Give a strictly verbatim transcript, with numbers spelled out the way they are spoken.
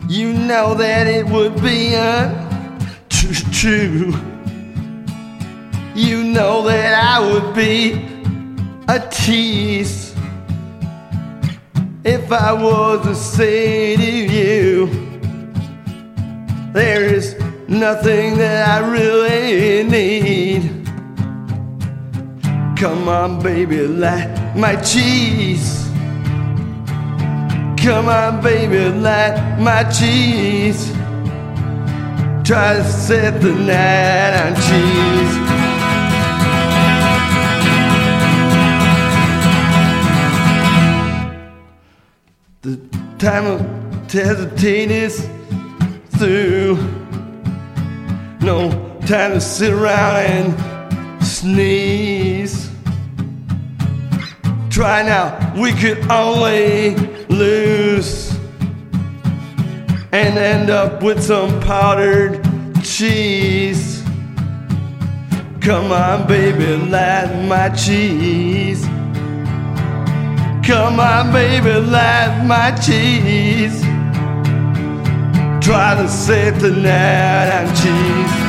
You know that it would be untrue. You know that I would be a tease if I was to say to you, there is nothing that I really need. Come on, baby, light my cheese. Come on, baby, light my cheese. Try to set the night on cheese. The time of hesitate is through. No time to sit around and sneeze. Try now, we could only lose and end up with some powdered cheese. Come on, baby, light my cheese. Come on, baby, light my cheese. Try to set the night on cheese.